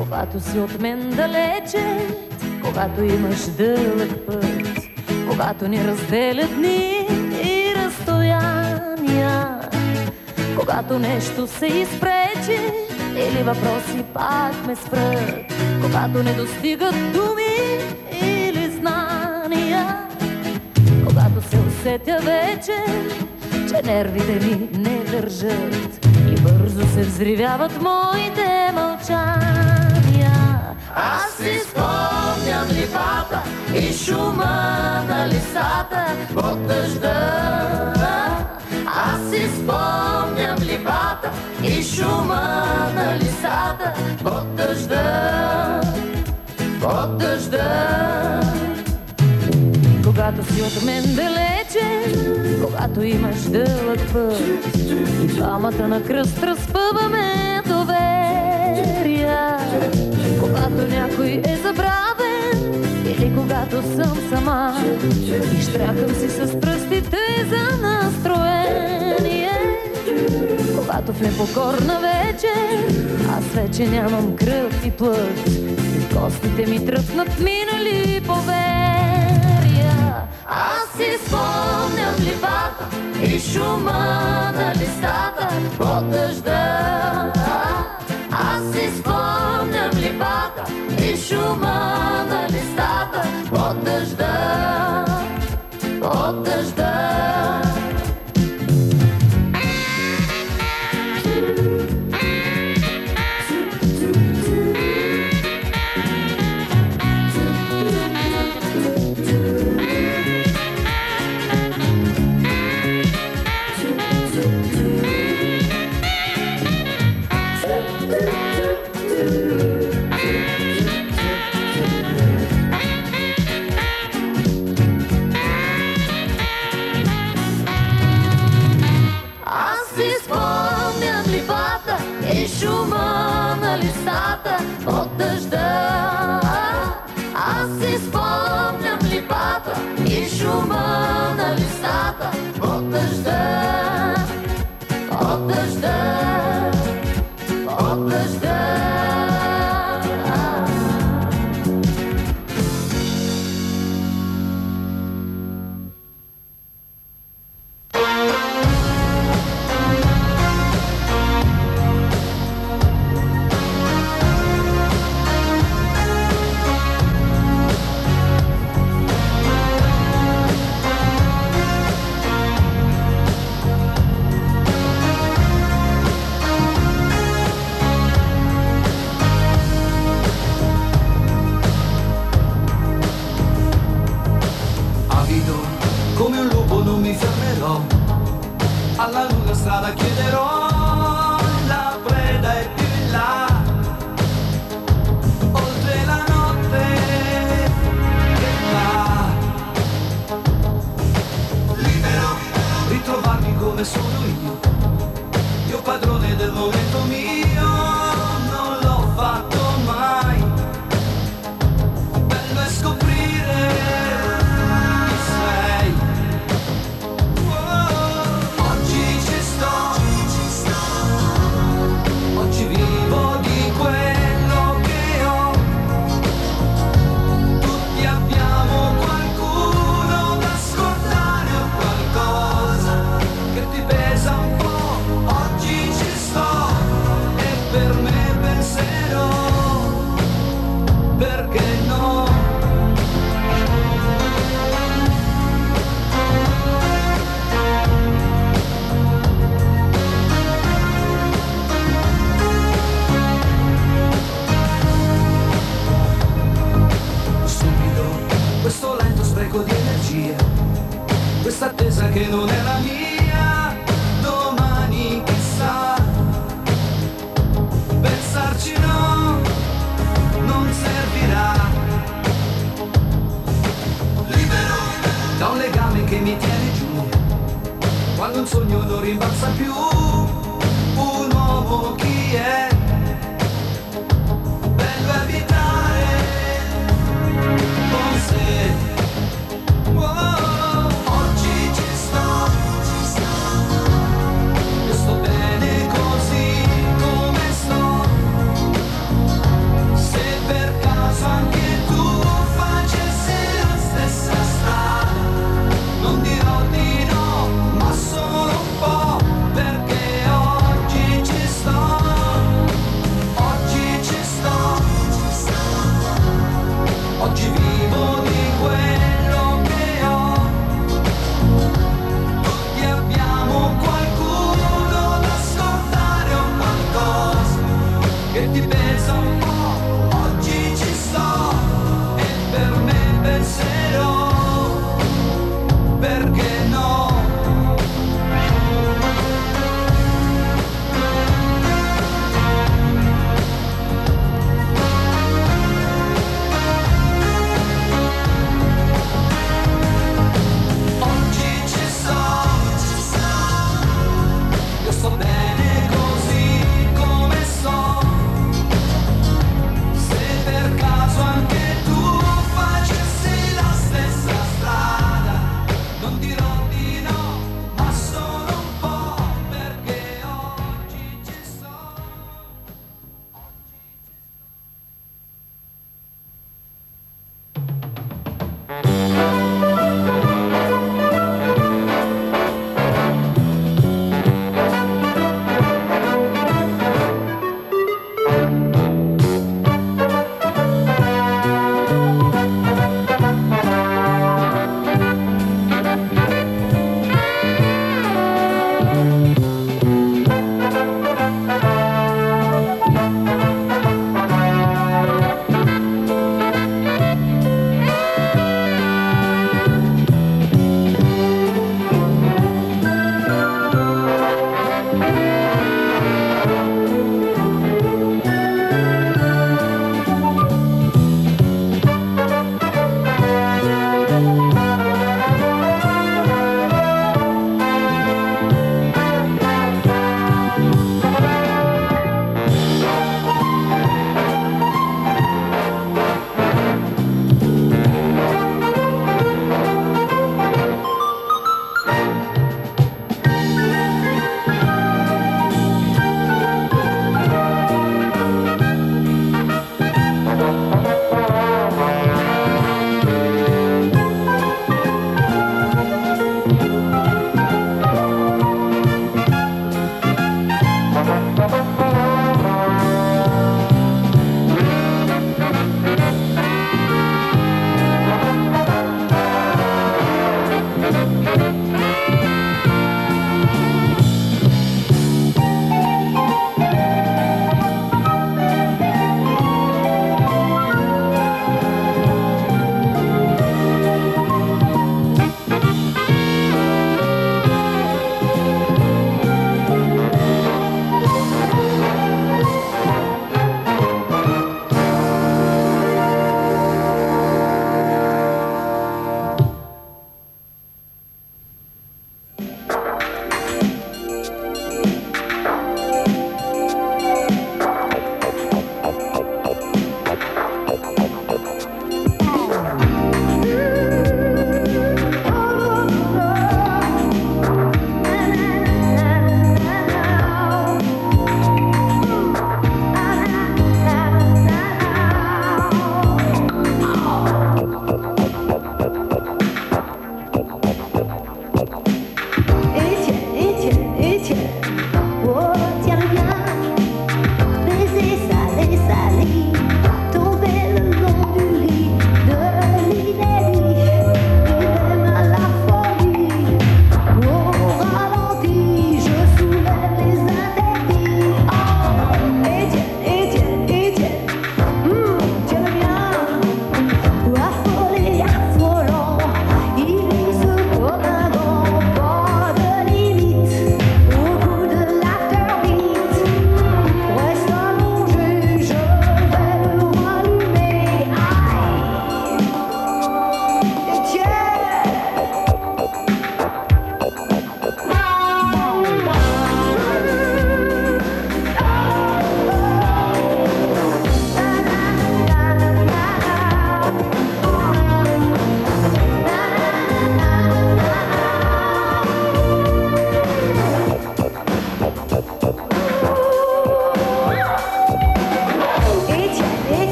Когато си от мен далече, когато имаш дълъг път, когато ни разделят дни и разстояния, когато нещо се изпречи или въпроси пак ме спрат, когато не достигат думи или знания, когато се усетя вече, че нервите ми не държат и бързо се взривяват моите мълчания. Аз си спомням липата и шума на листата под дъжда. Аз си спомням липата и шума на листата под дъжда. Под дъжда. Когато си от мен далече, когато имаш дълъг път и двамата на кръст разпъваме доверия, когато някой е забравен или когато съм сама и щракам си с пръстите за настроение, когато в непокорна вечер аз вече нямам кръв и плът и костите ми тръпнат минали поверия. Аз си спомням липата и шума на листата под дъжда. Аз си спомням липата и шума на листата под дъжда. Под дъжда. Шума на листата под дъжда. Аз си спомням липата и шума на листата под дъжда. Под дъжда. Под дъжда. Alla lunga strada chiederò, la preda è più in là, oltre la notte che va. Libero, ritrovarmi come sono io padrone del momento mio, non l'ho fatto mai. Bello è scoprire chi sei. Oggi vivo di quello che ho. Tutti abbiamo qualcuno da scordare o qualcosa che ti pesa un po'. Oggi ci sto e per me penserò. Perché no? Questo lento spreco di energia, questa attesa che non è la mia, domani chissà, pensarci no, non servirà. Libero da un legame che mi tiene giù, quando un sogno non rimbalza più, un uomo chi è? Bello evitare con sé. Oggi ci sto, io sto bene così come sto.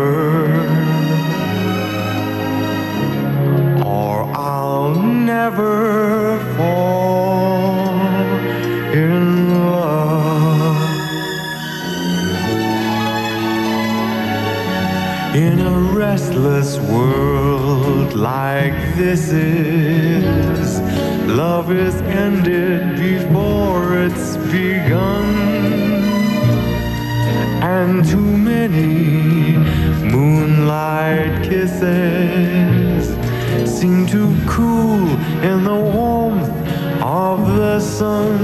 or I'll never fall in love. In a restless world like this is, love is ended before it's begun, and too many moonlight kisses seem to cool in the warmth of the sun.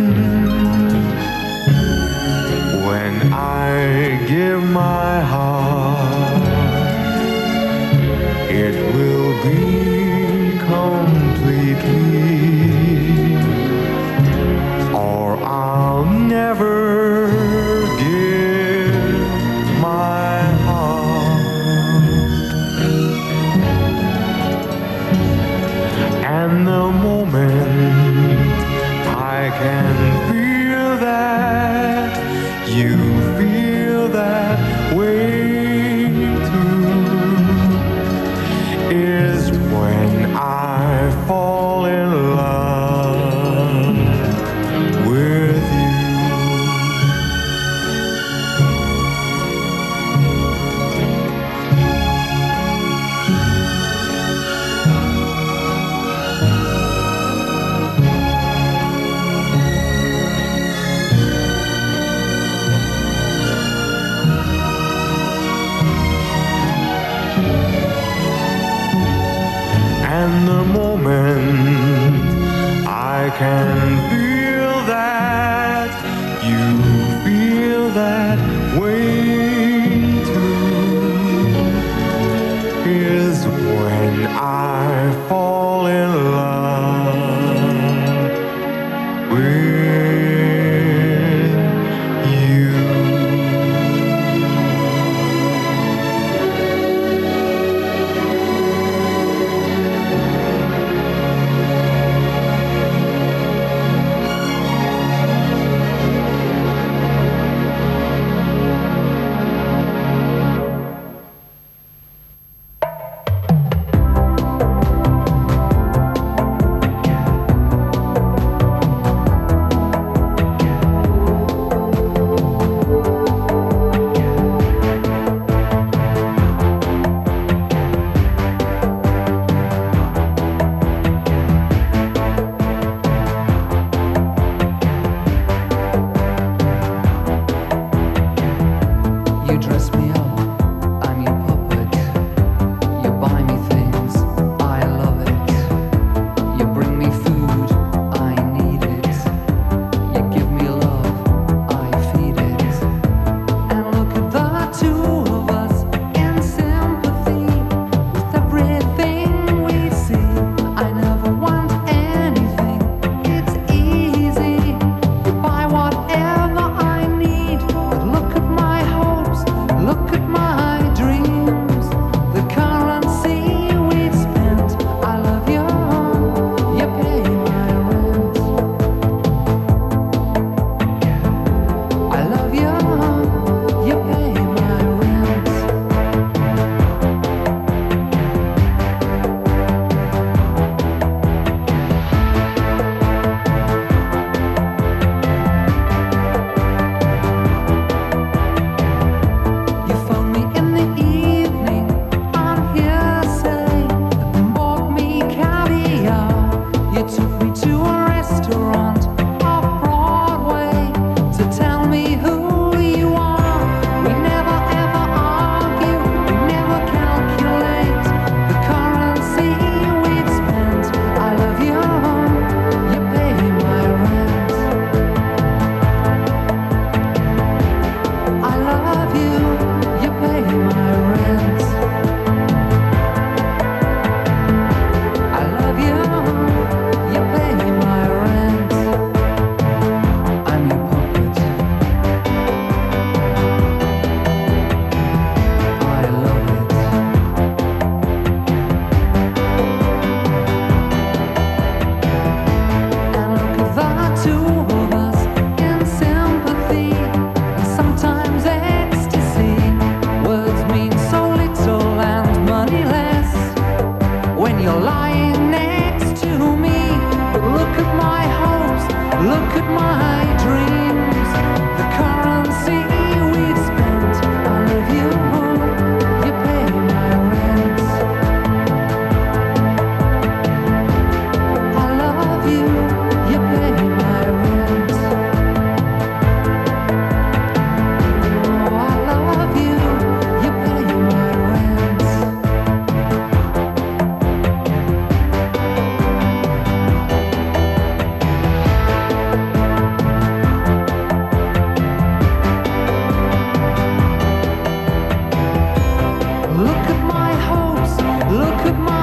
When I give my heart, it will be completely, or I'll never give my heart. And the moment I can feel that you feel that way too is when I fall in love with you. And the moment I can feel that you feel that way too is when I fall in love with you. Look at my hopes, look at my